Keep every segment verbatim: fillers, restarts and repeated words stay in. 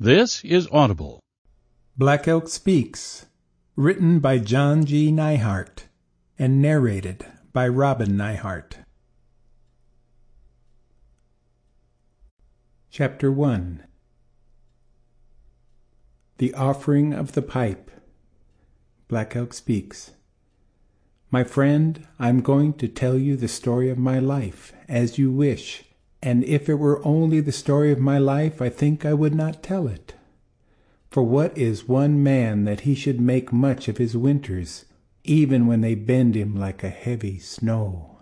This is Audible. Black Elk Speaks, written by John G. Neihardt and narrated by Robin Neihardt. Chapter one. The Offering of the Pipe. Black Elk Speaks. My friend, I'm going to tell you the story of my life, as you wish, and if it were only the story of my life, I think I would not tell it. For what is one man that he should make much of his winters, even when they bend him like a heavy snow?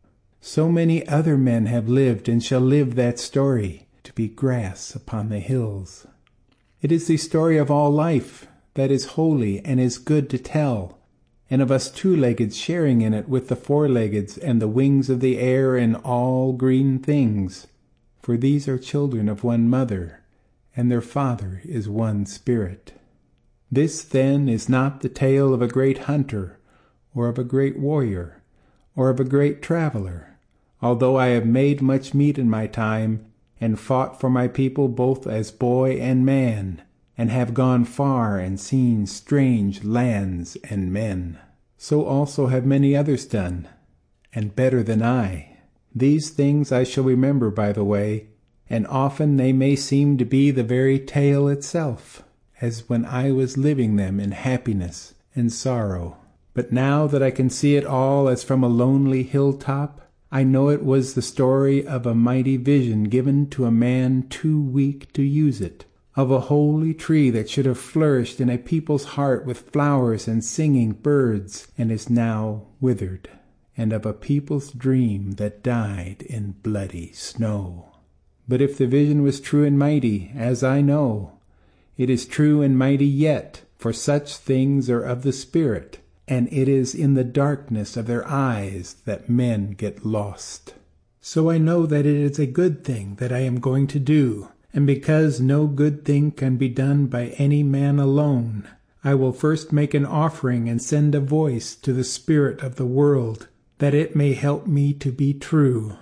So many other men have lived and shall live that story, to be grass upon the hills. It is the story of all life that is holy and is good to tell, and of us two-leggeds sharing in it with the four-leggeds and the wings of the air and all green things. For these are children of one mother, and their father is one spirit. This, then, is not the tale of a great hunter, or of a great warrior, or of a great traveler, although I have made much meat in my time, and fought for my people both as boy and man, and have gone far and seen strange lands and men. So also have many others done, and better than I. These things I shall remember by the way, and often they may seem to be the very tale itself, as when I was living them in happiness and sorrow. But now that I can see it all as from a lonely hilltop, I know it was the story of a mighty vision given to a man too weak to use it, of a holy tree that should have flourished in a people's heart with flowers and singing birds, and is now withered, and of a people's dream that died in bloody snow. But if the vision was true and mighty, as I know, it is true and mighty yet, for such things are of the Spirit, and it is in the darkness of their eyes that men get lost. So I know that it is a good thing that I am going to do, and because no good thing can be done by any man alone, I will first make an offering and send a voice to the spirit of the world, that it may help me to be true.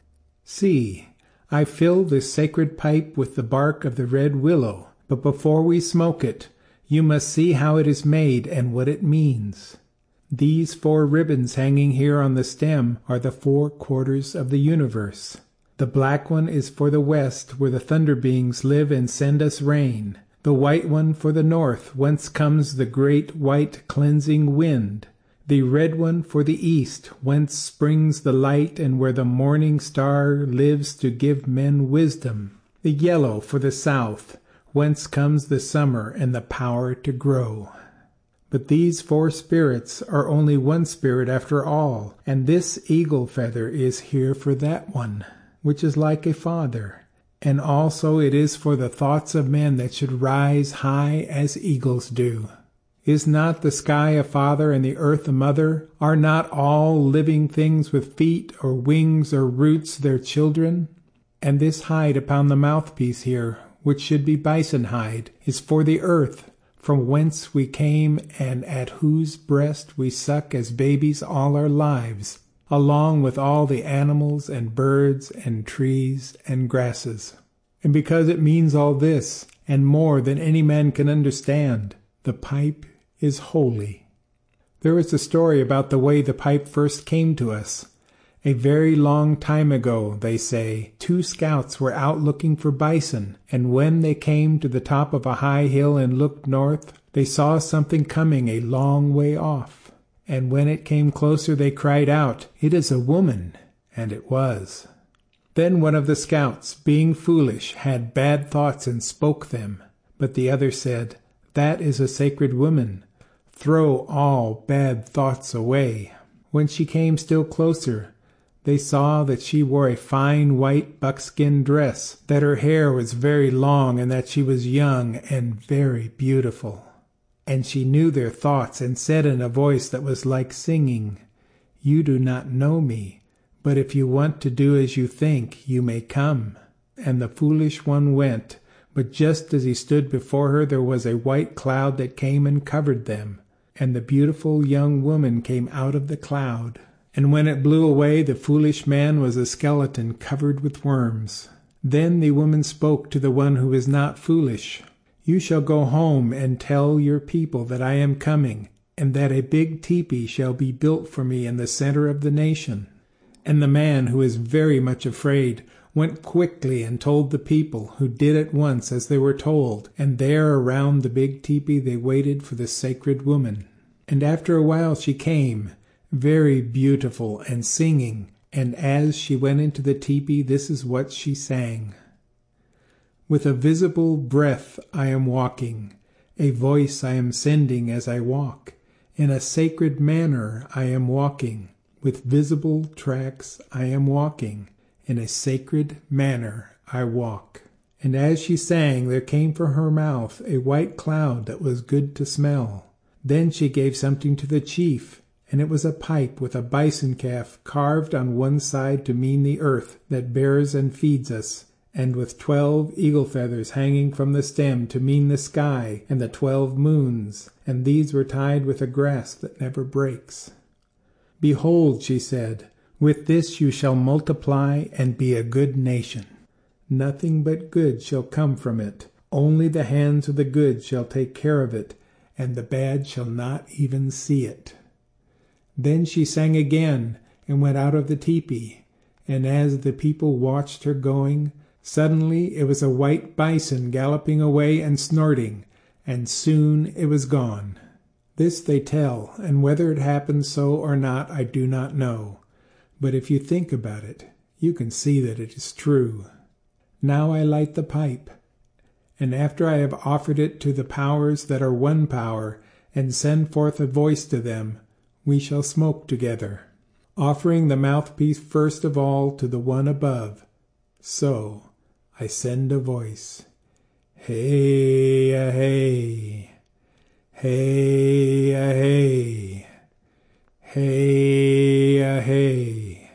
See, I fill this sacred pipe with the bark of the red willow, but before we smoke it, you must see how it is made and what it means. These four ribbons hanging here on the stem are the four quarters of the universe. The black one is for the west, where the thunder beings live and send us rain. The white one for the north, whence comes the great white cleansing wind. The red one for the east, whence springs the light and where the morning star lives to give men wisdom. The yellow for the south, whence comes the summer and the power to grow. But these four spirits are only one spirit after all, and this eagle feather is here for that one, which is like a father, and also it is for the thoughts of men that should rise high as eagles do. Is not the sky a father and the earth a mother? Are not all living things with feet or wings or roots their children? And this hide upon the mouthpiece here, which should be bison hide, is for the earth, from whence we came and at whose breast we suck as babies all our lives, along with all the animals and birds and trees and grasses. And because it means all this, and more than any man can understand, the pipe is holy. There is a story about the way the pipe first came to us. A very long time ago, they say, two scouts were out looking for bison, and when they came to the top of a high hill and looked north, they saw something coming a long way off. And when it came closer they cried out, "It is a woman," and it was. Then one of the scouts, being foolish, had bad thoughts and spoke them. But the other said, "That is a sacred woman. Throw all bad thoughts away." When she came still closer, they saw that she wore a fine white buckskin dress, that her hair was very long, and that she was young and very beautiful. And she knew their thoughts, and said in a voice that was like singing, "You do not know me, but if you want to do as you think, you may come." And the foolish one went, but just as he stood before her there was a white cloud that came and covered them, and the beautiful young woman came out of the cloud. And when it blew away, the foolish man was a skeleton covered with worms. Then the woman spoke to the one who was not foolish. You shall go home and tell your people that I am coming, and that a big tepee shall be built for me in the center of the nation." And the man, who was very much afraid, went quickly and told the people, who did at once as they were told, and there around the big tepee they waited for the sacred woman. And after a while she came, very beautiful and singing, and as she went into the tepee, this is what she sang. "With a visible breath I am walking, a voice I am sending as I walk. In a sacred manner I am walking, with visible tracks I am walking. In a sacred manner I walk." And as she sang, there came from her mouth a white cloud that was good to smell. Then she gave something to the chief, and it was a pipe with a bison calf carved on one side to mean the earth that bears and feeds us, and with twelve eagle feathers hanging from the stem to mean the sky and the twelve moons, and these were tied with a grass that never breaks. "Behold," she said, "with this you shall multiply and be a good nation. Nothing but good shall come from it. Only the hands of the good shall take care of it, and the bad shall not even see it." Then she sang again and went out of the tepee, and as the people watched her going, suddenly it was a white bison galloping away and snorting, and soon it was gone. This they tell, and whether it happened so or not I do not know. But if you think about it, you can see that it is true. Now I light the pipe, and after I have offered it to the powers that are one power, and send forth a voice to them, we shall smoke together, offering the mouthpiece first of all to the one above. So I send a voice. Hey-a-hey, hey-a-hey, hey-a-hey,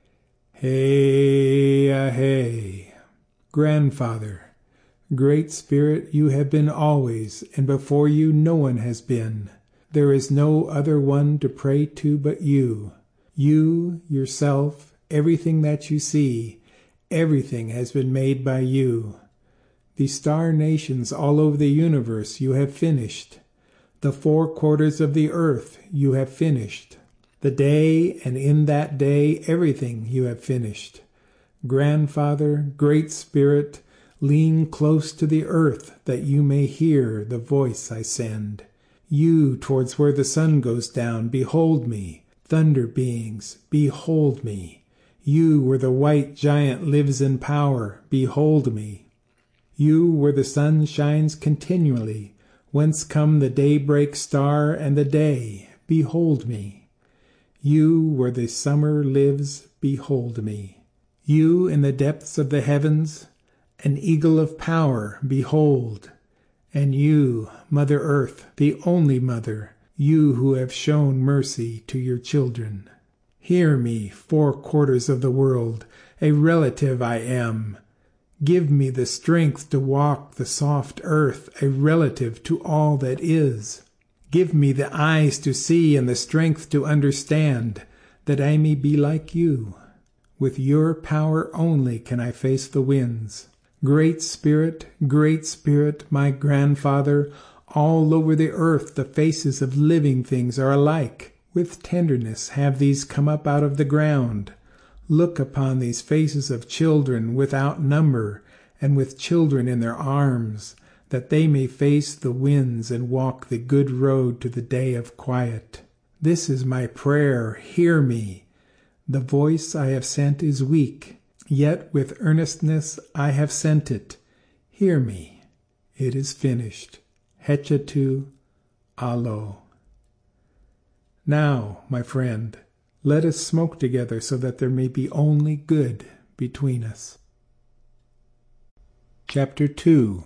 hey-a-hey. Grandfather, Great Spirit, you have been always, and before you no one has been. There is no other one to pray to but you. You, yourself, everything that you see, everything has been made by you. The star nations all over the universe you have finished. The four quarters of the earth you have finished. The day, and in that day everything you have finished. Grandfather, Great Spirit, lean close to the earth that you may hear the voice I send. You towards where the sun goes down, behold me. Thunder beings, behold me. You where the white giant lives in power, behold me. You where the sun shines continually, whence come the daybreak star and the day, behold me. You where the summer lives, behold me. You in the depths of the heavens, an eagle of power, behold. And you, Mother Earth, the only mother, you who have shown mercy to your children. Hear me, four quarters of the world, a relative I am. Give me the strength to walk the soft earth, a relative to all that is. Give me the eyes to see and the strength to understand, that I may be like you. With your power only can I face the winds. Great Spirit, Great Spirit, my grandfather, all over the earth the faces of living things are alike. With tenderness have these come up out of the ground. Look upon these faces of children without number, and with children in their arms, that they may face the winds and walk the good road to the day of quiet. This is my prayer, hear me. The voice I have sent is weak, yet with earnestness I have sent it. Hear me. It is finished. Hechetu Alo. Now, my friend, let us smoke together so that there may be only good between us. Chapter two.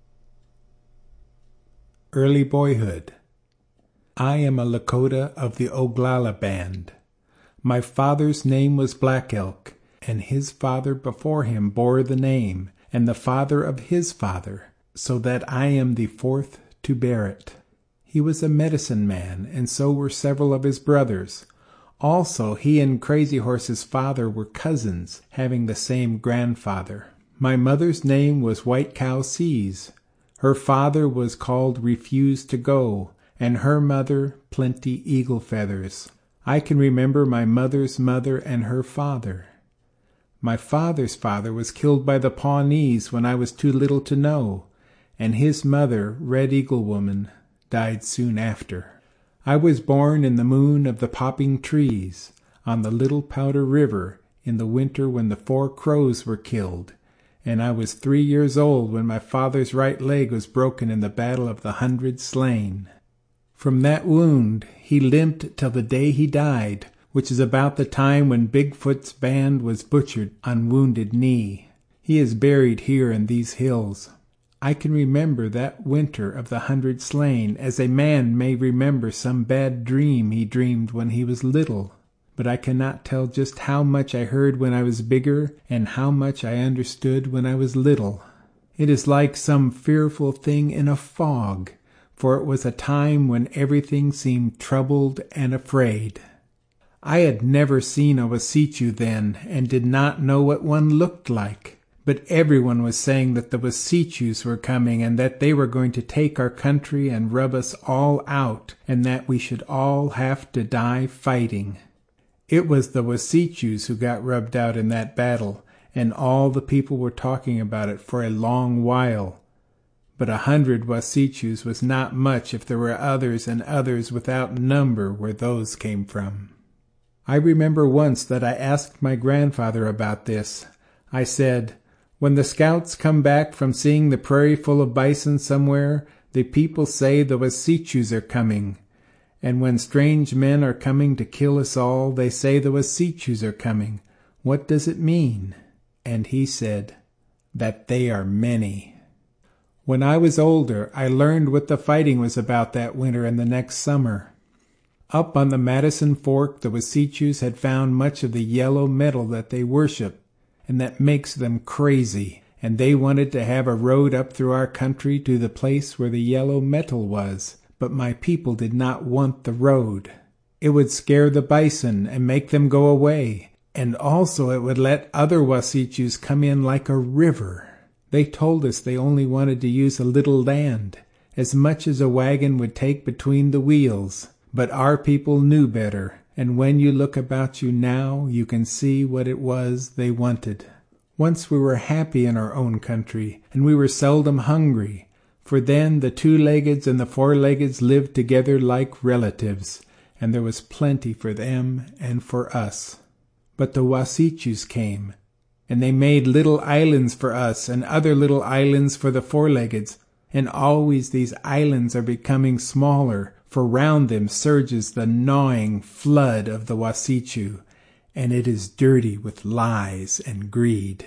Early Boyhood. I am a Lakota of the Oglala band. My father's name was Black Elk, and his father before him bore the name, and the father of his father, so that I am the fourth to bear it. He was a medicine man, and so were several of his brothers. Also, he and Crazy Horse's father were cousins, having the same grandfather. My mother's name was White Cow Sees. Her father was called Refuse to Go, and her mother Plenty Eagle Feathers. I can remember my mother's mother and her father. My father's father was killed by the Pawnees when I was too little to know, and his mother, Red Eagle Woman, died soon after. I was born in the moon of the popping trees, on the Little Powder River, in the winter when the four crows were killed, and I was three years old when my father's right leg was broken in the Battle of the Hundred Slain. From that wound he limped till the day he died, which is about the time when Bigfoot's band was butchered on Wounded Knee. He is buried here in these hills. I can remember that winter of the hundred slain as a man may remember some bad dream he dreamed when he was little, but I cannot tell just how much I heard when I was bigger and how much I understood when I was little. It is like some fearful thing in a fog, for it was a time when everything seemed troubled and afraid. I had never seen a Wasichu then, and did not know what one looked like. But everyone was saying that the Wasichus were coming, and that they were going to take our country and rub us all out, and that we should all have to die fighting. It was the Wasichus who got rubbed out in that battle, and all the people were talking about it for a long while. But a hundred Wasichus was not much if there were others and others without number where those came from. I remember once that I asked my grandfather about this. I said, "When the scouts come back from seeing the prairie full of bison somewhere, the people say the Wasichus are coming. And when strange men are coming to kill us all, they say the Wasichus are coming. What does it mean?" And he said, "That they are many." When I was older, I learned what the fighting was about that winter and the next summer. Up on the Madison Fork, the Wasichus had found much of the yellow metal that they worship, and that makes them crazy, and they wanted to have a road up through our country to the place where the yellow metal was, but my people did not want the road. It would scare the bison and make them go away, and also it would let other Wasichus come in like a river. They told us they only wanted to use a little land, as much as a wagon would take between the wheels. But our people knew better, and when you look about you now, you can see what it was they wanted. Once we were happy in our own country, and we were seldom hungry, for then the two-leggeds and the four-leggeds lived together like relatives, and there was plenty for them and for us. But the Wasichus came, and they made little islands for us and other little islands for the four-leggeds, and always these islands are becoming smaller, for round them surges the gnawing flood of the Wasichu, and it is dirty with lies and greed.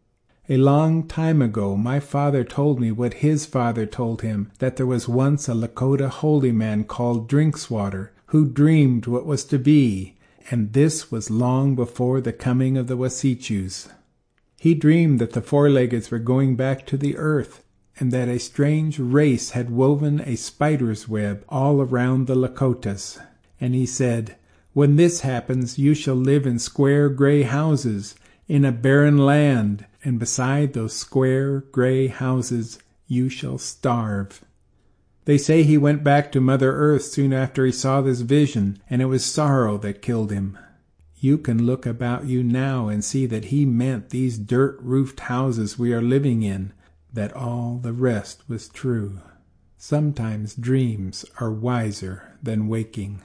A long time ago my father told me what his father told him, that there was once a Lakota holy man called Drinkswater, who dreamed what was to be, and this was long before the coming of the Wasichus. He dreamed that the four-leggeds were going back to the earth, and that a strange race had woven a spider's web all around the Lakotas. And he said, "When this happens, you shall live in square gray houses, in a barren land, and beside those square gray houses you shall starve." They say he went back to Mother Earth soon after he saw this vision, and it was sorrow that killed him. You can look about you now and see that he meant these dirt-roofed houses we are living in, that all the rest was true. Sometimes dreams are wiser than waking.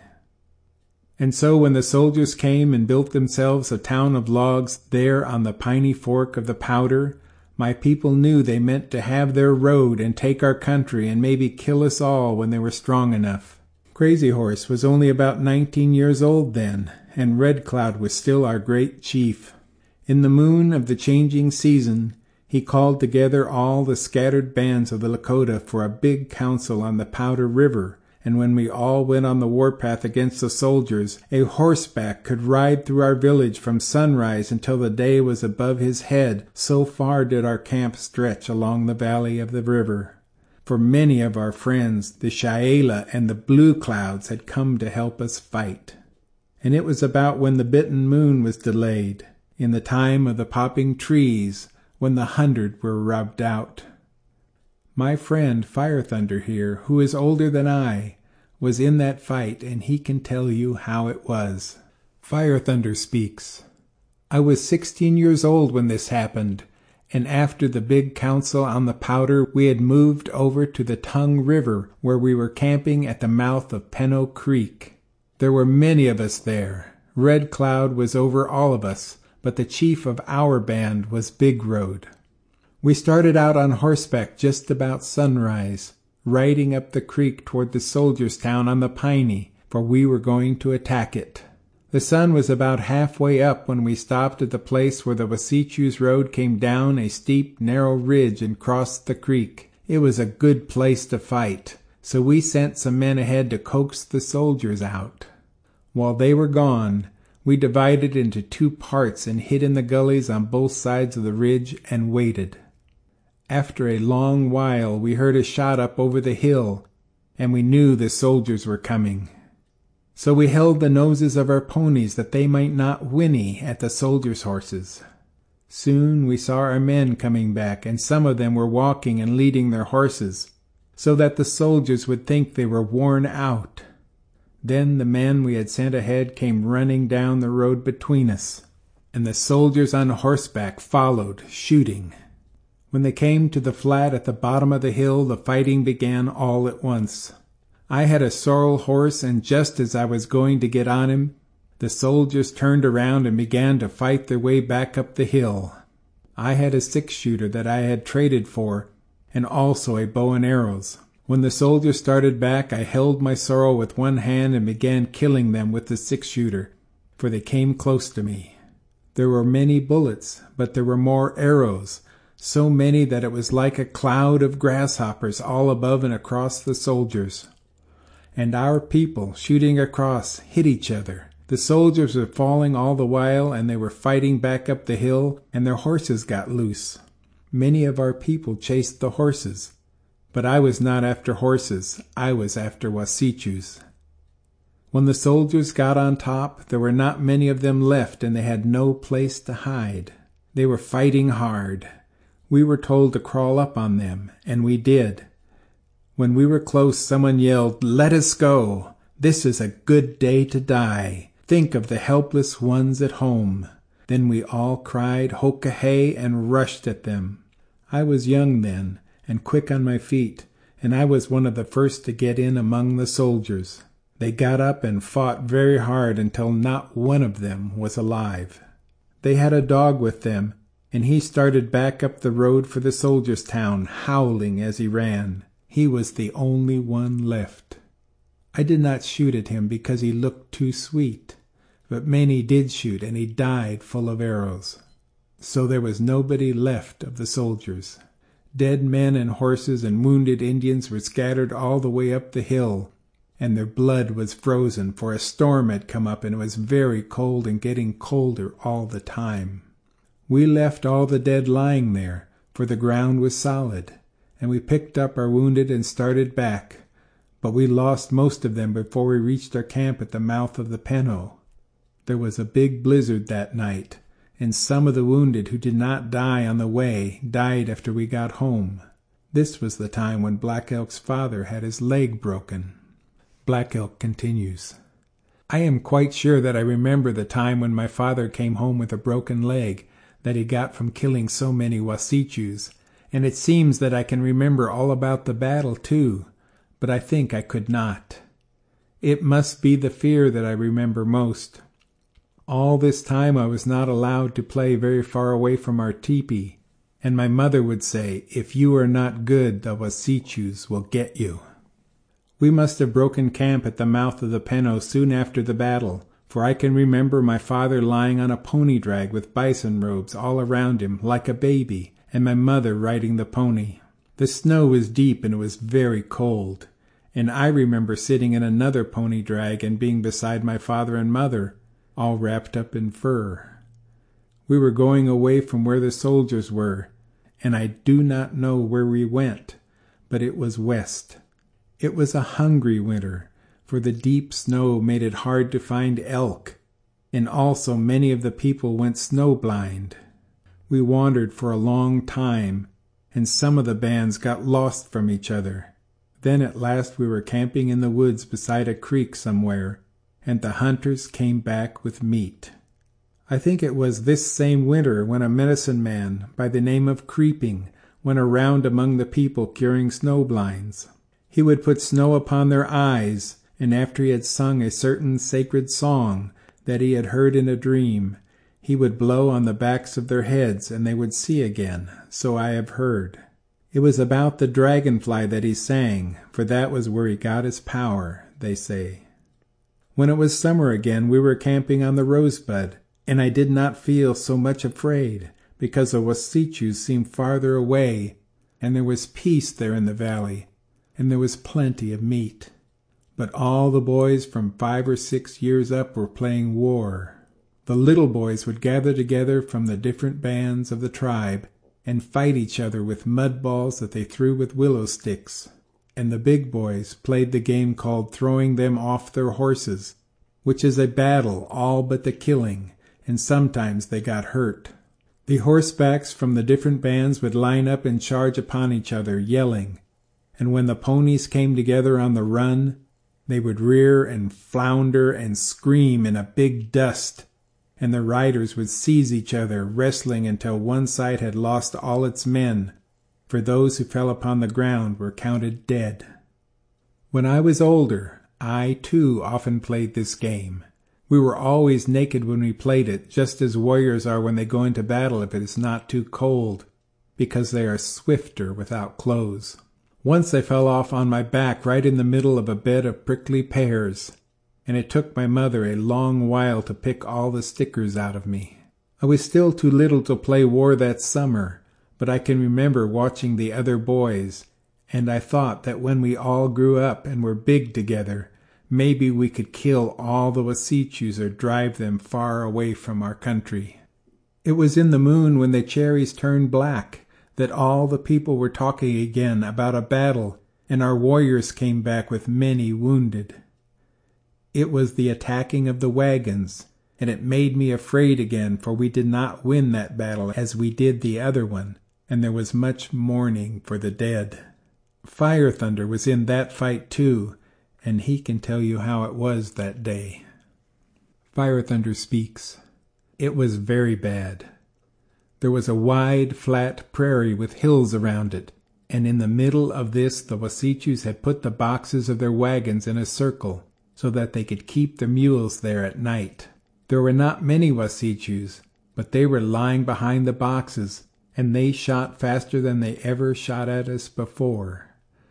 And so when the soldiers came and built themselves a town of logs there on the piney fork of the Powder, my people knew they meant to have their road and take our country and maybe kill us all when they were strong enough. Crazy Horse was only about nineteen years old then, and Red Cloud was still our great chief. In the moon of the changing season, he called together all the scattered bands of the Lakota for a big council on the Powder River, and when we all went on the warpath against the soldiers, a horseback could ride through our village from sunrise until the day was above his head, so far did our camp stretch along the valley of the river. For many of our friends, the Shaela and the Blue Clouds, had come to help us fight. And it was about when the bitten moon was delayed, in the time of the popping trees, when the hundred were rubbed out. My friend Fire Thunder here, who is older than I, was in that fight, and he can tell you how it was." Fire Thunder speaks. "I was sixteen years old when this happened, and after the big council on the Powder, we had moved over to the Tongue River, where we were camping at the mouth of Pennoe Creek. There were many of us there. Red Cloud was over all of us, but the chief of our band was Big Road. We started out on horseback just about sunrise, riding up the creek toward the soldiers' town on the Piney, for we were going to attack it. The sun was about halfway up when we stopped at the place where the Wasechus road came down a steep, narrow ridge and crossed the creek. It was a good place to fight, so we sent some men ahead to coax the soldiers out. While they were gone, we divided into two parts and hid in the gullies on both sides of the ridge and waited. After a long while we heard a shot up over the hill, and we knew the soldiers were coming. So we held the noses of our ponies that they might not whinny at the soldiers' horses. Soon we saw our men coming back, and some of them were walking and leading their horses, so that the soldiers would think they were worn out. Then the men we had sent ahead came running down the road between us, and the soldiers on horseback followed, shooting. When they came to the flat at the bottom of the hill, the fighting began all at once. I had a sorrel horse, and just as I was going to get on him, the soldiers turned around and began to fight their way back up the hill. I had a six-shooter that I had traded for, and also a bow and arrows. When the soldiers started back, I held my sorrel with one hand and began killing them with the six-shooter, for they came close to me. There were many bullets, but there were more arrows, so many that it was like a cloud of grasshoppers all above and across the soldiers. And our people, shooting across, hit each other. The soldiers were falling all the while, and they were fighting back up the hill, and their horses got loose. Many of our people chased the horses, but I was not after horses. I was after Wasechus. When the soldiers got on top, there were not many of them left, and they had no place to hide. They were fighting hard. We were told to crawl up on them, and we did. When we were close, someone yelled, "Let us go! This is a good day to die. Think of the helpless ones at home." Then we all cried, "Ho-ka-hey," and rushed at them. I was young then, and quick on my feet, and I was one of the first to get in among the soldiers. They got up and fought very hard until not one of them was alive. They had a dog with them, and he started back up the road for the soldiers' town, howling as he ran. He was the only one left. I did not shoot at him because he looked too sweet, but many did shoot, and he died full of arrows. So there was nobody left of the soldiers. Dead men and horses and wounded Indians were scattered all the way up the hill, and their blood was frozen, for a storm had come up, and it was very cold and getting colder all the time. We left all the dead lying there, for the ground was solid, and we picked up our wounded and started back, but we lost most of them before we reached our camp at the mouth of the Pennoe. There was a big blizzard that night, and some of the wounded who did not die on the way died after we got home. This was the time when Black Elk's father had his leg broken. Black Elk continues. I am quite sure that I remember the time when my father came home with a broken leg that he got from killing so many Wasechus, and it seems that I can remember all about the battle too, but I think I could not. It must be the fear that I remember most. All this time I was not allowed to play very far away from our teepee, and my mother would say, "If you are not good, the Wasechus will get you." We must have broken camp at the mouth of the Pennoe soon after the battle, for I can remember my father lying on a pony drag with bison robes all around him like a baby, and my mother riding the pony. The snow was deep and it was very cold, and I remember sitting in another pony drag and being beside my father and mother, all wrapped up in fur. We were going away from where the soldiers were, and I do not know where we went, but it was west. It was a hungry winter, for the deep snow made it hard to find elk, and also many of the people went snowblind. We wandered for a long time, and some of the bands got lost from each other. Then at last we were camping in the woods beside a creek somewhere, and the hunters came back with meat. I think it was this same winter when a medicine man by the name of Creeping went around among the people curing snowblinds. He would put snow upon their eyes, and after he had sung a certain sacred song that he had heard in a dream, he would blow on the backs of their heads, and they would see again, so I have heard. It was about the dragonfly that he sang, for that was where he got his power, they say. When it was summer again, we were camping on the Rosebud, and I did not feel so much afraid, because the Wasichus seemed farther away, and there was peace there in the valley, and there was plenty of meat. But all the boys from five or six years up were playing war. The little boys would gather together from the different bands of the tribe and fight each other with mud balls that they threw with willow sticks, and the big boys played the game called throwing them off their horses, which is a battle all but the killing, and sometimes they got hurt. The horsebacks from the different bands would line up and charge upon each other, yelling, and when the ponies came together on the run, they would rear and flounder and scream in a big dust, and the riders would seize each other, wrestling until one side had lost all its men, for those who fell upon the ground were counted dead. When I was older, I, too, often played this game. We were always naked when we played it, just as warriors are when they go into battle if it is not too cold, because they are swifter without clothes. Once I fell off on my back right in the middle of a bed of prickly pears, and it took my mother a long while to pick all the stickers out of me. I was still too little to play war that summer, but I can remember watching the other boys, and I thought that when we all grew up and were big together, maybe we could kill all the Wasichus or drive them far away from our country. It was in the moon when the cherries turned black that all the people were talking again about a battle, and our warriors came back with many wounded. It was the attacking of the wagons, and it made me afraid again, for we did not win that battle as we did the other one, and there was much mourning for the dead. Fire Thunder was in that fight too, and he can tell you how it was that day. Fire Thunder speaks. It was very bad. There was a wide, flat prairie with hills around it, and in the middle of this the Wasichus had put the boxes of their wagons in a circle, so that they could keep the mules there at night. There were not many Wasichus, but they were lying behind the boxes, and they shot faster than they ever shot at us before.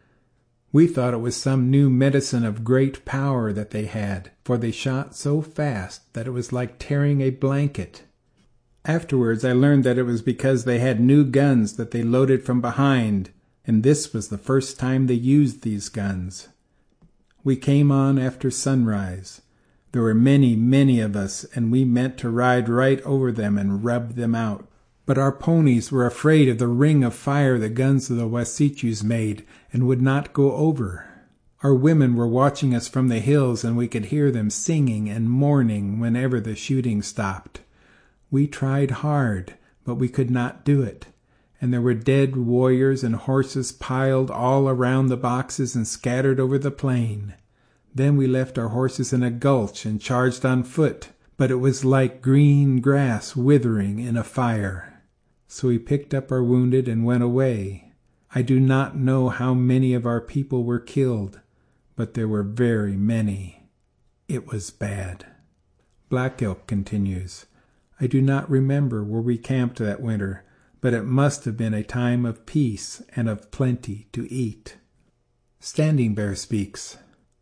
We thought it was some new medicine of great power that they had, for they shot so fast that it was like tearing a blanket. Afterwards I learned that it was because they had new guns that they loaded from behind, and this was the first time they used these guns. We came on after sunrise. There were many, many of us, and we meant to ride right over them and rub them out. But our ponies were afraid of the ring of fire the guns of the Wasichus made, and would not go over. Our women were watching us from the hills, and we could hear them singing and mourning whenever the shooting stopped. We tried hard, but we could not do it, and there were dead warriors and horses piled all around the boxes and scattered over the plain. Then we left our horses in a gulch and charged on foot, but it was like green grass withering in a fire. So we picked up our wounded and went away. I do not know how many of our people were killed, but there were very many. It was bad. Black Elk continues. I do not remember where we camped that winter, but it must have been a time of peace and of plenty to eat. Standing Bear speaks.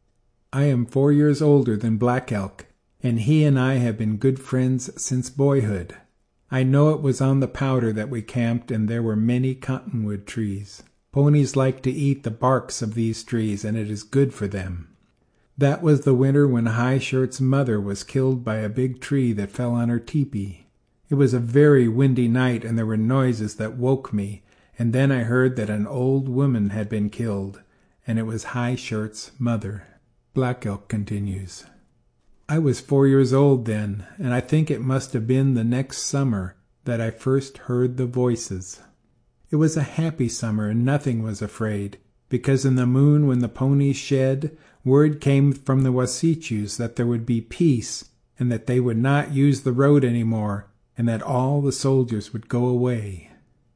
I am four years older than Black Elk, and he and I have been good friends since boyhood. I know it was on the Powder that we camped, and there were many cottonwood trees. Ponies like to eat the barks of these trees, and it is good for them. That was the winter when High Shirt's mother was killed by a big tree that fell on her teepee. It was a very windy night, and there were noises that woke me, and then I heard that an old woman had been killed, and it was High Shirt's mother. Black Elk continues. I was four years old then, and I think it must have been the next summer that I first heard the voices. It was a happy summer, and nothing was afraid, because in the moon when the ponies shed, word came from the Wasichus that there would be peace, and that they would not use the road any more, and that all the soldiers would go away.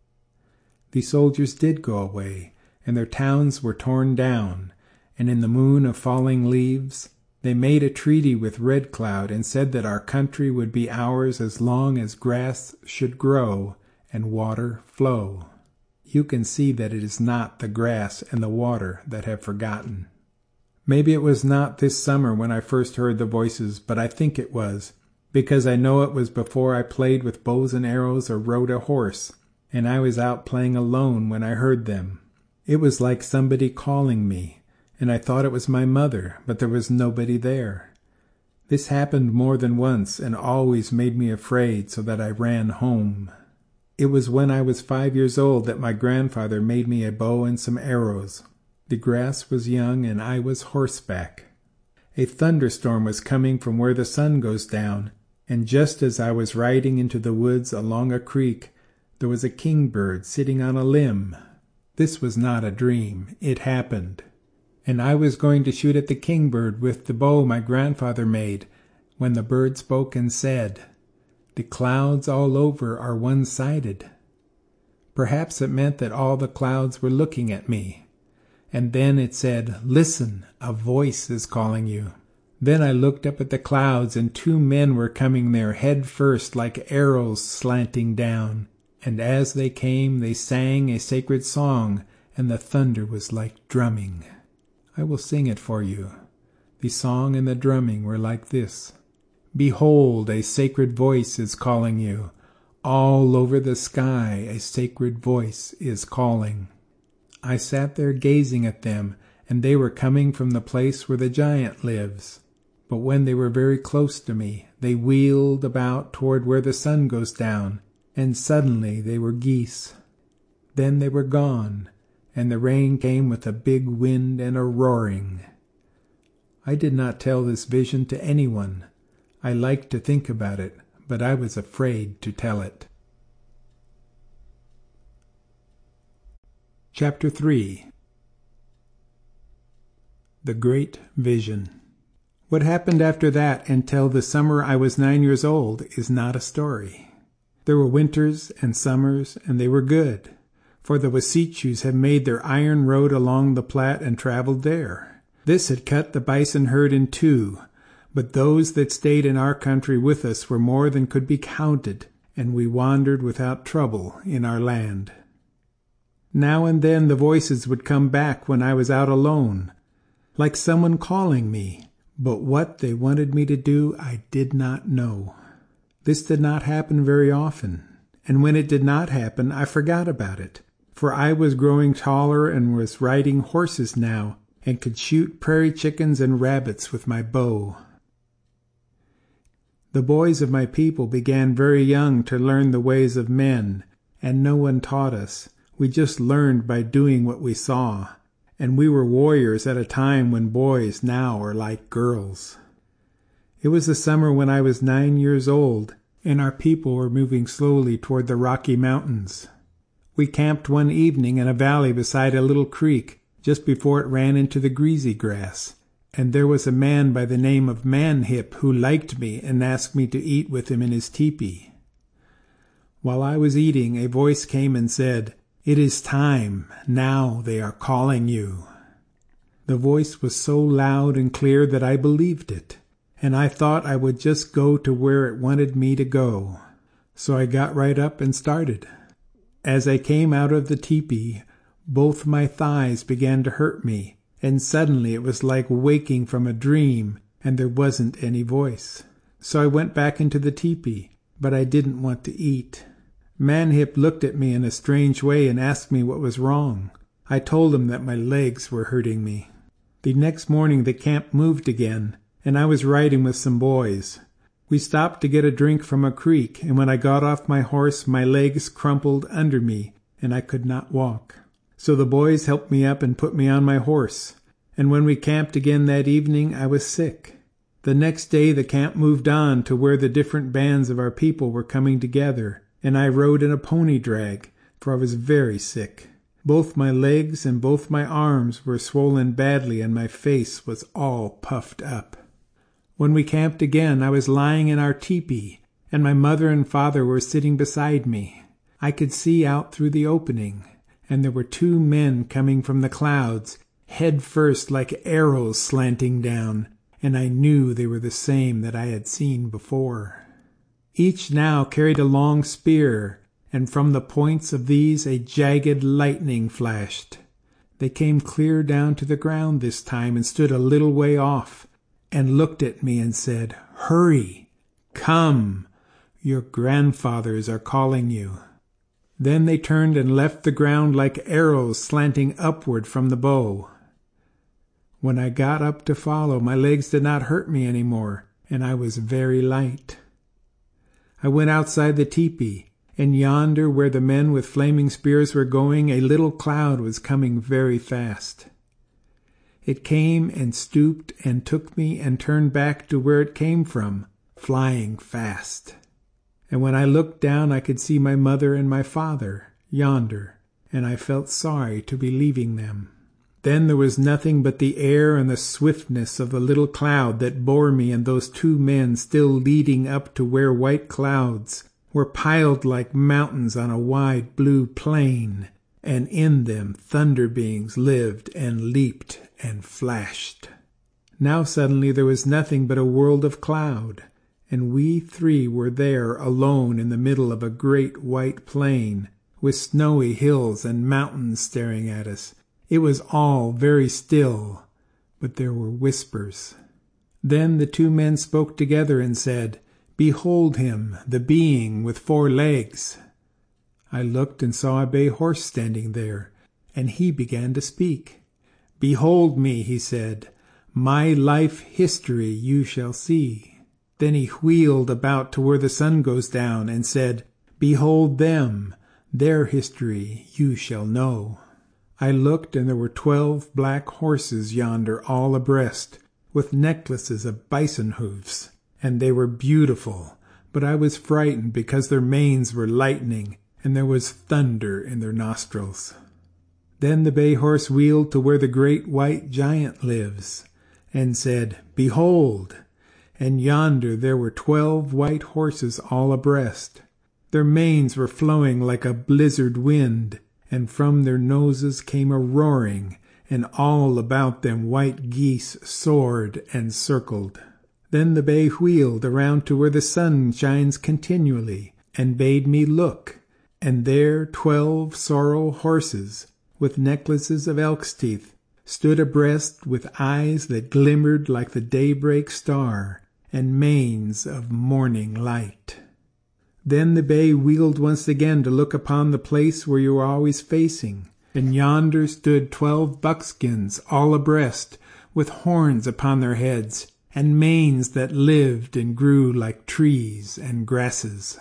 The soldiers did go away, and their towns were torn down, and in the moon of falling leaves they made a treaty with Red Cloud and said that our country would be ours as long as grass should grow and water flow. You can see that it is not the grass and the water that have forgotten. Maybe it was not this summer when I first heard the voices, but I think it was, because I know it was before I played with bows and arrows or rode a horse, and I was out playing alone when I heard them. It was like somebody calling me, and I thought it was my mother, but there was nobody there. This happened more than once and always made me afraid, so that I ran home. It was when I was five years old that my grandfather made me a bow and some arrows. The grass was young and I was horseback. A thunderstorm was coming from where the sun goes down, and just as I was riding into the woods along a creek, there was a kingbird sitting on a limb. This was not a dream. It happened. And I was going to shoot at the kingbird with the bow my grandfather made, when the bird spoke and said, "The clouds all over are one-sided." Perhaps it meant that all the clouds were looking at me. And then it said, "Listen, a voice is calling you." Then I looked up at the clouds, and two men were coming there head first like arrows slanting down. And as they came, they sang a sacred song, and the thunder was like drumming. I will sing it for you. The song and the drumming were like this. Behold, a sacred voice is calling you. All over the sky a sacred voice is calling. I sat there gazing at them, and they were coming from the place where the giant lives. But when they were very close to me, they wheeled about toward where the sun goes down, and suddenly they were geese. Then they were gone, and the rain came with a big wind and a roaring. I did not tell this vision to anyone. I liked to think about it, but I was afraid to tell it. Chapter three. The Great Vision. What happened after that until the summer I was nine years old is not a story. There were winters and summers, and they were good, for the Wasichus had made their iron road along the Platte and traveled there. This had cut the bison herd in two, but those that stayed in our country with us were more than could be counted, and we wandered without trouble in our land. Now and then the voices would come back when I was out alone, like someone calling me, but what they wanted me to do I did not know. This did not happen very often, and when it did not happen I forgot about it, for I was growing taller and was riding horses now, and could shoot prairie chickens and rabbits with my bow. The boys of my people began very young to learn the ways of men, and no one taught us. We just learned by doing what we saw, and we were warriors at a time when boys now are like girls. It was the summer when I was nine years old, and our people were moving slowly toward the Rocky Mountains. We camped one evening in a valley beside a little creek, just before it ran into the greasy grass, and there was a man by the name of Manhip who liked me and asked me to eat with him in his teepee. While I was eating, a voice came and said, "It is time. Now they are calling you." The voice was so loud and clear that I believed it, and I thought I would just go to where it wanted me to go. So I got right up and started. As I came out of the teepee, both my thighs began to hurt me, and suddenly it was like waking from a dream, and there wasn't any voice. So I went back into the teepee, but I didn't want to eat. Manhip looked at me in a strange way and asked me what was wrong. I told him that my legs were hurting me. The next morning the camp moved again, and I was riding with some boys. We stopped to get a drink from a creek, and when I got off my horse my legs crumpled under me, and I could not walk. So the boys helped me up and put me on my horse, and when we camped again that evening I was sick. The next day the camp moved on to where the different bands of our people were coming together, and I rode in a pony drag, for I was very sick. Both my legs and both my arms were swollen badly, and my face was all puffed up. When we camped again, I was lying in our tepee, and my mother and father were sitting beside me. I could see out through the opening, and there were two men coming from the clouds, head first like arrows slanting down, and I knew they were the same that I had seen before. Each now carried a long spear, and from the points of these a jagged lightning flashed. They came clear down to the ground this time and stood a little way off, and looked at me and said, "Hurry! Come! Your grandfathers are calling you." Then they turned and left the ground like arrows slanting upward from the bow. When I got up to follow, my legs did not hurt me any more, and I was very light. I went outside the tepee, and yonder where the men with flaming spears were going, a little cloud was coming very fast. It came and stooped and took me and turned back to where it came from, flying fast. And when I looked down, I could see my mother and my father yonder, and I felt sorry to be leaving them. Then there was nothing but the air and the swiftness of the little cloud that bore me and those two men still leading up to where white clouds were piled like mountains on a wide blue plain, and in them thunder beings lived and leaped and flashed. Now suddenly there was nothing but a world of cloud, and we three were there alone in the middle of a great white plain, with snowy hills and mountains staring at us. It was all very still, but there were whispers. Then the two men spoke together and said, "Behold him, the being with four legs." I looked and saw a bay horse standing there, and he began to speak. "Behold me," he said, "my life history you shall see." Then he wheeled about to where the sun goes down and said, "Behold them, their history you shall know." I looked, and there were twelve black horses yonder all abreast, with necklaces of bison hoofs, and they were beautiful, but I was frightened because their manes were lightning, and there was thunder in their nostrils. Then the bay horse wheeled to where the great white giant lives, and said, "Behold!" And yonder there were twelve white horses all abreast. Their manes were flowing like a blizzard wind, and from their noses came a roaring, and all about them white geese soared and circled. Then the bay wheeled around to where the sun shines continually, and bade me look, and there twelve sorrel horses, with necklaces of elk's teeth, stood abreast with eyes that glimmered like the daybreak star, and manes of morning light. Then the bay wheeled once again to look upon the place where you were always facing, and yonder stood twelve buckskins all abreast, with horns upon their heads, and manes that lived and grew like trees and grasses.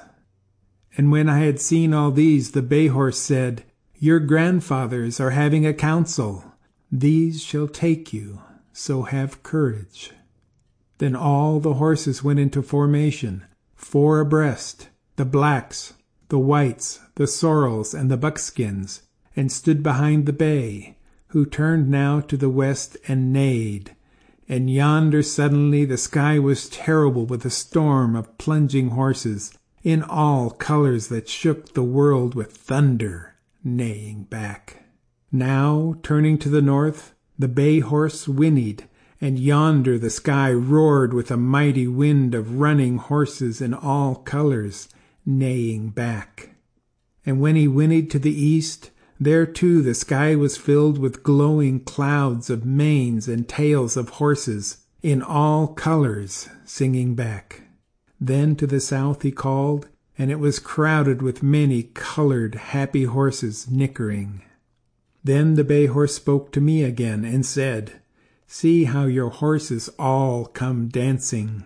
And when I had seen all these, the bay horse said, "Your grandfathers are having a council. These shall take you, so have courage." Then all the horses went into formation, four abreast, the blacks, the whites, the sorrels, and the buckskins, and stood behind the bay, who turned now to the west and neighed. And yonder suddenly the sky was terrible with a storm of plunging horses, in all colors that shook the world with thunder, neighing back. Now, turning to the north, the bay horse whinnied, and yonder the sky roared with a mighty wind of running horses in all colors, neighing back. And when he whinnied to the east, there too the sky was filled with glowing clouds of manes and tails of horses, in all colors, singing back. Then to the south he called, and it was crowded with many colored, happy horses nickering. Then the bay horse spoke to me again and said, "See how your horses all come dancing."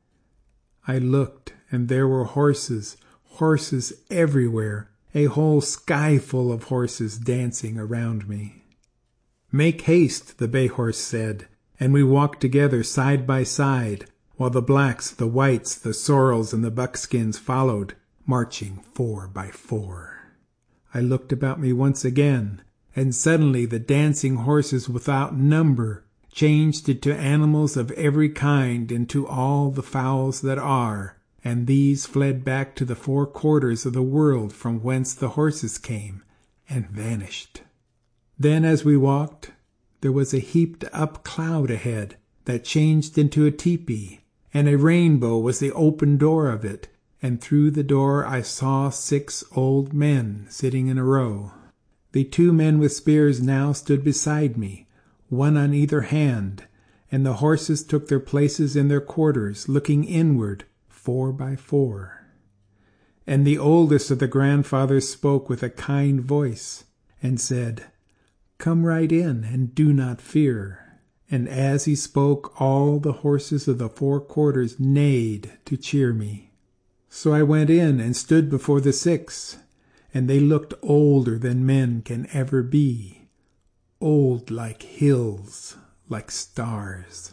I looked, and there were horses, horses everywhere, a whole sky full of horses dancing around me. "Make haste," the bay horse said, and we walked together side by side, while the blacks, the whites, the sorrels, and the buckskins followed, marching four by four. I looked about me once again, and suddenly the dancing horses without number changed into animals of every kind, into all the fowls that are, and these fled back to the four quarters of the world from whence the horses came, and vanished. Then as we walked, there was a heaped-up cloud ahead that changed into a tepee, and a rainbow was the open door of it, and through the door I saw six old men sitting in a row. The two men with spears now stood beside me, one on either hand, and the horses took their places in their quarters, looking inward, four by four. And the oldest of the grandfathers spoke with a kind voice, and said, "Come right in, and do not fear." And as he spoke, all the horses of the four quarters neighed to cheer me. So I went in and stood before the six, and they looked older than men can ever be, old like hills, like stars.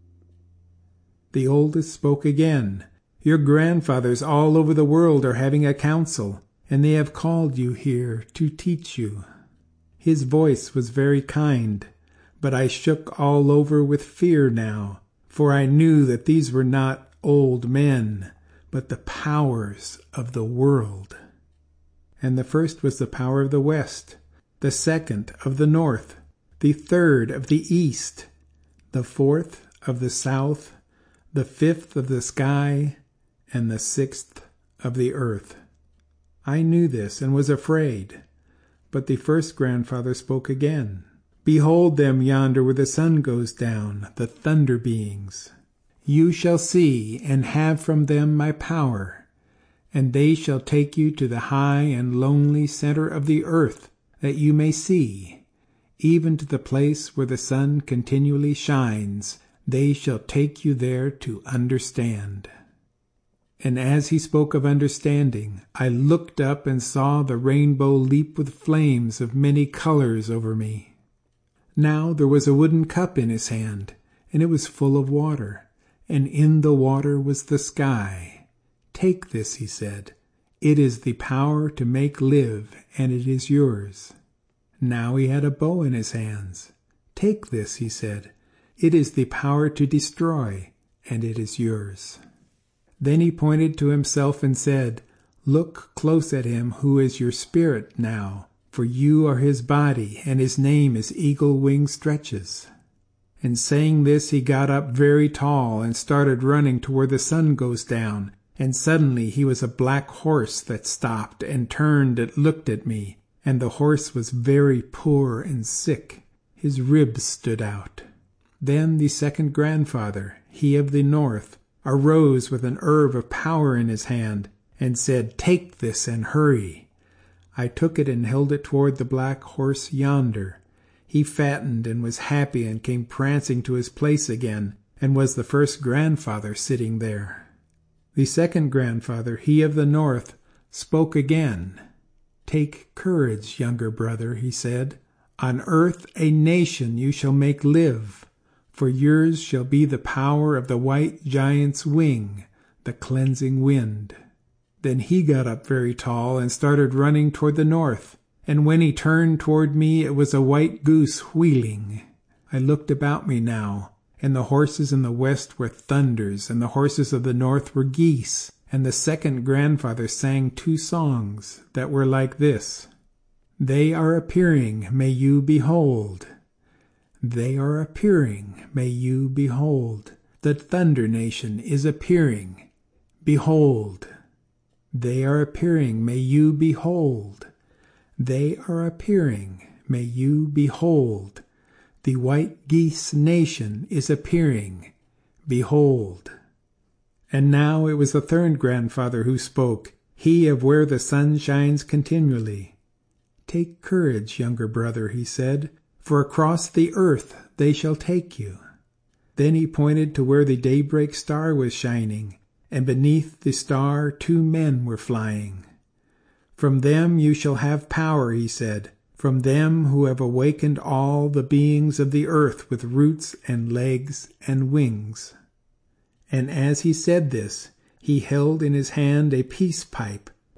The oldest spoke again. "Your grandfathers all over the world are having a council, and they have called you here to teach you." His voice was very kind, but I shook all over with fear now, for I knew that these were not old men, but the powers of the world. And the first was the power of the west, the second of the north, the third of the east, the fourth of the south, the fifth of the sky, and the sixth of the earth. I knew this and was afraid, but the first grandfather spoke again. "Behold them yonder where the sun goes down, the thunder beings. You shall see and have from them my power, and they shall take you to the high and lonely center of the earth, that you may see, even to the place where the sun continually shines. They shall take you there to understand." And as he spoke of understanding, I looked up and saw the rainbow leap with flames of many colors over me. Now there was a wooden cup in his hand, and it was full of water, and in the water was the sky. "Take this," he said. "It is the power to make live, and it is yours." Now he had a bow in his hands. "Take this," he said. "It is the power to destroy, and it is yours." Then he pointed to himself and said, "Look close at him who is your spirit now, for you are his body, and his name is Eagle Wing Stretches." And saying this, he got up very tall and started running to where the sun goes down, and suddenly he was a black horse that stopped and turned and looked at me, and the horse was very poor and sick. His ribs stood out. Then the second grandfather, he of the north, arose with an herb of power in his hand, and said, "Take this and hurry." I took it and held it toward the black horse yonder. He fattened and was happy and came prancing to his place again, and was the first grandfather sitting there. The second grandfather, he of the north, spoke again. "Take courage, younger brother," he said. "On earth a nation you shall make live, for yours shall be the power of the white giant's wing, the cleansing wind." Then he got up very tall and started running toward the north, and when he turned toward me it was a white goose wheeling. I looked about me now, and the horses in the west were thunders, and the horses of the north were geese, and the second grandfather sang two songs that were like this: "They are appearing, may you behold. They are appearing, may you behold. The Thunder Nation is appearing, behold. They are appearing, may you behold. They are appearing, may you behold. The White Geese Nation is appearing, behold." And now it was the third grandfather who spoke, he of where the sun shines continually. "Take courage, younger brother," he said, "for across the earth they shall take you." Then he pointed to where the daybreak star was shining, and beneath the star two men were flying. "From them you shall have power," he said, "from them who have awakened all the beings of the earth with roots and legs and wings." And as he said this, he held in his hand a peace pipe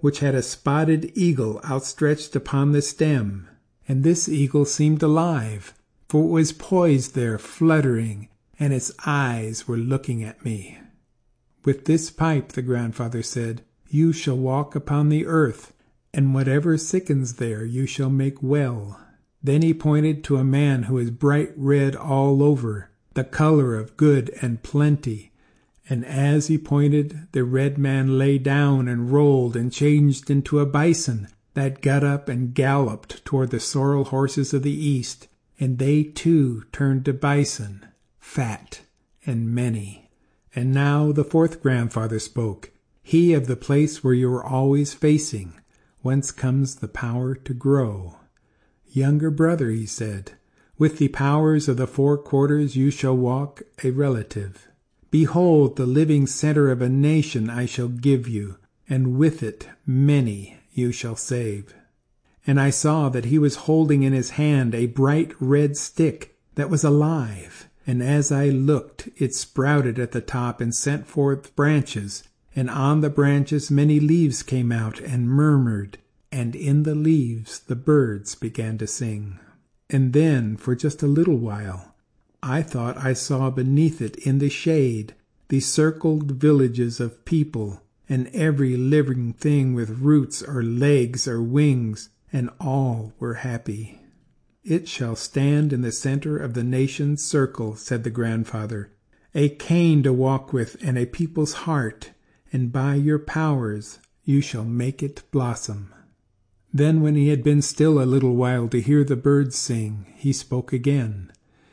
which had a spotted eagle outstretched upon the stem, and this eagle seemed alive, for it was poised there fluttering, and its eyes were looking at me. With this pipe, the grandfather said, you shall walk upon the earth, and whatever sickens there you shall make well. Then he pointed to a man who was bright red all over, the color of good and plenty. And as he pointed, the red man lay down and rolled and changed into a bison that got up and galloped toward the sorrel horses of the east, and they too turned to bison, fat and many. And now the fourth grandfather spoke, he of the place where you are always facing, whence comes the power to grow. Younger brother, he said, with the powers of the four quarters you shall walk a relative. Behold, the living center of a nation I shall give you, and with it many you shall save. And I saw that he was holding in his hand a bright red stick that was alive, and as I looked, it sprouted at the top and sent forth branches, and on the branches many leaves came out and murmured, and in the leaves the birds began to sing. And then, for just a little while, I thought I saw beneath it in the shade the circled villages of people, and every living thing with roots or legs or wings, and all were happy. It shall stand in the center of the nation's circle, said the grandfather, a cane to walk with and a people's heart, and by your powers you shall make it blossom. Then when he had been still a little while to hear the birds sing, he spoke again.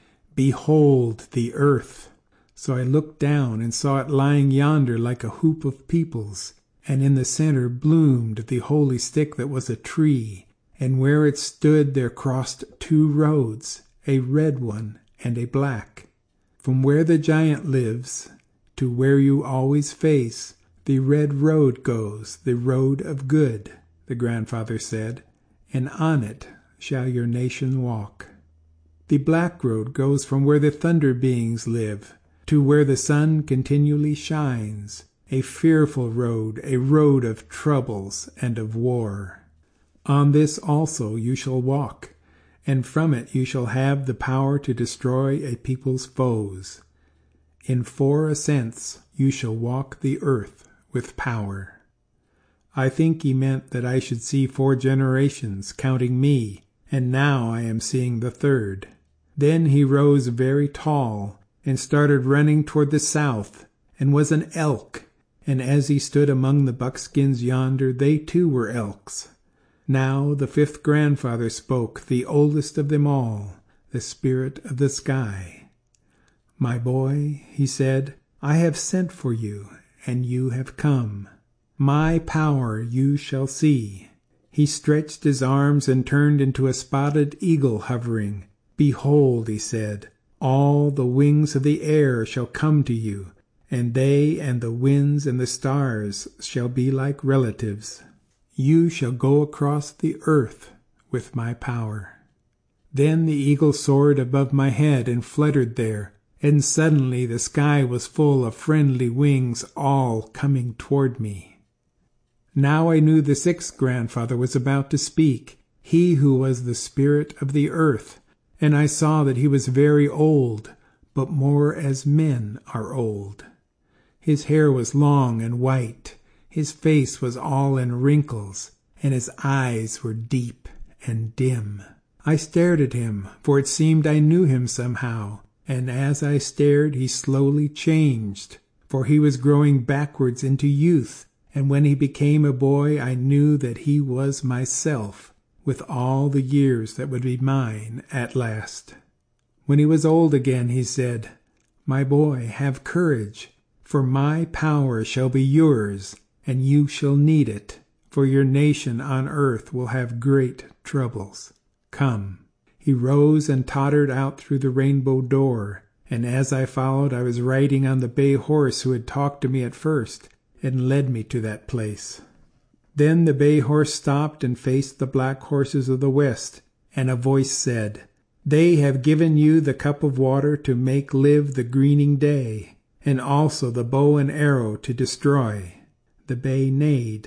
Behold the earth. So I looked down and saw it lying yonder like a hoop of peoples, and in the center bloomed the holy stick that was a tree, and where it stood there crossed two roads, a red one and a black. From where the giant lives to where you always face, the red road goes, the road of good, the grandfather said, and on it shall your nation walk. The black road goes from where the thunder beings live to where the sun continually shines, a fearful road, a road of troubles and of war. On this also you shall walk, and from it you shall have the power to destroy a people's foes. In four ascents you shall walk the earth with power. I think he meant that I should see four generations, counting me, and now I am seeing the third. Then he rose very tall, and started running toward the south, and was an elk, and as he stood among the buckskins yonder, they too were elks. Now the fifth grandfather spoke, the oldest of them all, the spirit of the sky. My boy, he said, I have sent for you, and you have come. My power you shall see. He stretched his arms and turned into a spotted eagle hovering. Behold, he said, all the wings of the air shall come to you, and they and the winds and the stars shall be like relatives. You shall go across the earth with my power. Then the eagle soared above my head and fluttered there, and suddenly the sky was full of friendly wings, all coming toward me. Now I knew the sixth grandfather was about to speak, he who was the spirit of the earth, and I saw that he was very old, but more as men are old. His hair was long and white, his face was all in wrinkles, and his eyes were deep and dim. I stared at him, for it seemed I knew him somehow, and as I stared he slowly changed, for he was growing backwards into youth, and when he became a boy I knew that he was myself, with all the years that would be mine at last. When he was old again, he said, My boy, have courage, for my power shall be yours, and you shall need it, for your nation on earth will have great troubles. Come. He rose and tottered out through the rainbow door, and as I followed I was riding on the bay horse who had talked to me at first, and led me to that place. Then the bay horse stopped and faced the black horses of the west, and a voice said, They have given you the cup of water to make live the greening day, and also the bow and arrow to destroy. The bay neighed,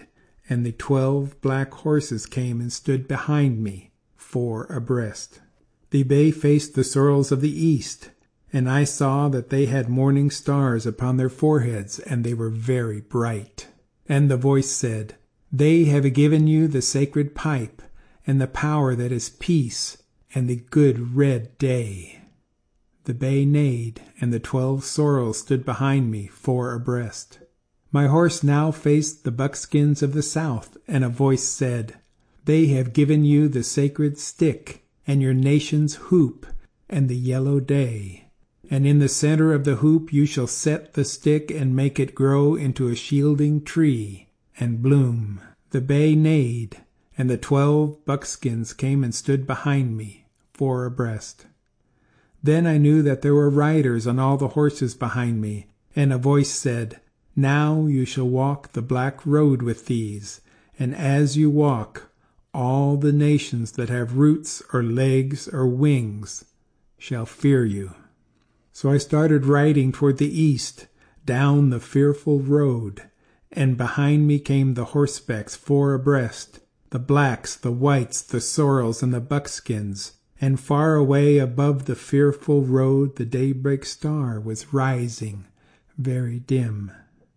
and the twelve black horses came and stood behind me, four abreast. The bay faced the sorrels of the east, and I saw that they had morning stars upon their foreheads, and they were very bright. And the voice said, They have given you the sacred pipe, and the power that is peace, and the good red day. The bay neighed, and the twelve sorrels stood behind me, four abreast. My horse now faced the buckskins of the south, and a voice said, They have given you the sacred stick, and your nation's hoop, and the yellow day. And in the center of the hoop you shall set the stick and make it grow into a shielding tree, and bloom. The bay neighed, and the twelve buckskins came and stood behind me, four abreast. Then I knew that there were riders on all the horses behind me, and a voice said, Now you shall walk the black road with these, and as you walk, all the nations that have roots or legs or wings shall fear you. So I started riding toward the east, down the fearful road, and behind me came the horsebacks four abreast, the blacks, the whites, the sorrels, and the buckskins, and far away above the fearful road the daybreak star was rising, very dim.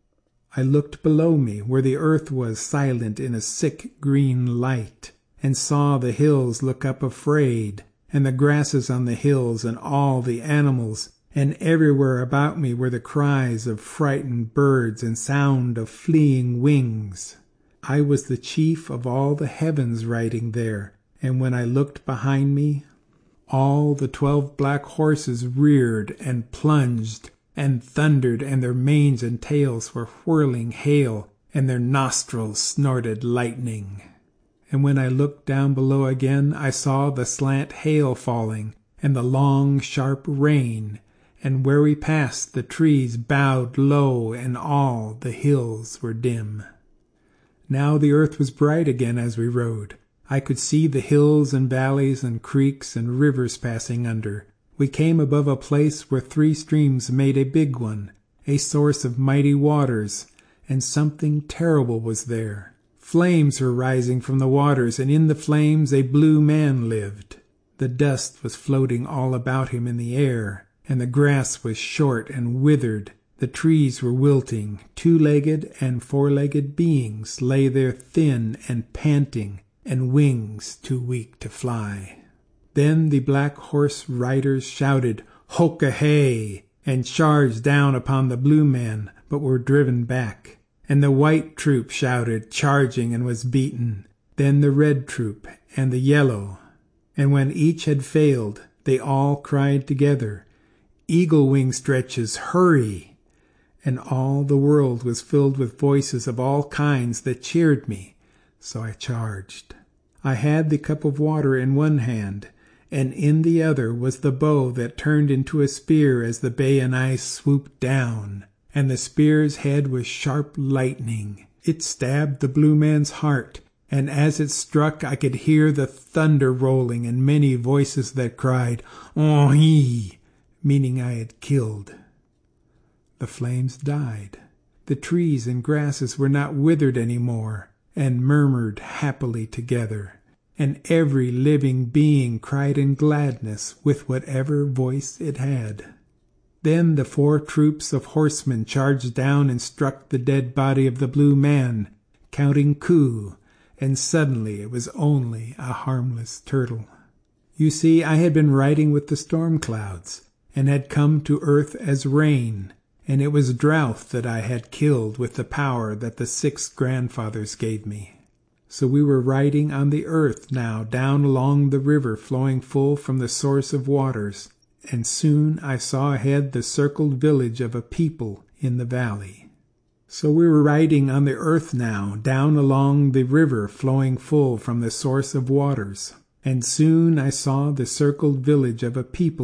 I looked below me, where the earth was silent in a sick green light, and saw the hills look up afraid, and the grasses on the hills, and all the animals, and everywhere about me were the cries of frightened birds and sound of fleeing wings. I was the chief of all the heavens riding there, and when I looked behind me, all the twelve black horses reared and plunged and thundered, and their manes and tails were whirling hail, and their nostrils snorted lightning. And when I looked down below again, I saw the slant hail falling, and the long, sharp rain, and where we passed the trees bowed low, and all the hills were dim. Now the earth was bright again as we rode. I could see the hills and valleys and creeks and rivers passing under. We came above a place where three streams made a big one, a source of mighty waters, and something terrible was there. Flames were rising from the waters, and in the flames a blue man lived. The dust was floating all about him in the air, and the grass was short and withered. The trees were wilting. Two-legged and four-legged beings lay there thin and panting, and wings too weak to fly. Then the black horse riders shouted, "Hoka-hey!" and charged down upon the blue man, but were driven back. And the white troop shouted, charging, and was beaten. Then the red troop, and the yellow. And when each had failed, they all cried together, "Eagle wing stretches, hurry!" And all the world was filled with voices of all kinds that cheered me, so I charged. I had the cup of water in one hand, and in the other was the bow that turned into a spear as the bay and I swooped down, and the spear's head was sharp lightning. It stabbed the blue man's heart, and as it struck I could hear the thunder rolling and many voices that cried, "Oh-hee," meaning I had killed. The flames died. The trees and grasses were not withered any more, and murmured happily together, and every living being cried in gladness with whatever voice it had. Then the four troops of horsemen charged down and struck the dead body of the blue man, counting coup, and suddenly it was only a harmless turtle. You see, I had been riding with the storm clouds, and had come to earth as rain, and it was drought that I had killed with the power that the six grandfathers gave me. So we were riding on the earth now down along the river flowing full from the source of waters, and soon I saw ahead the circled village of a people in the valley. So we were riding on the earth now down along the river flowing full from the source of waters, and soon I saw the circled village of a people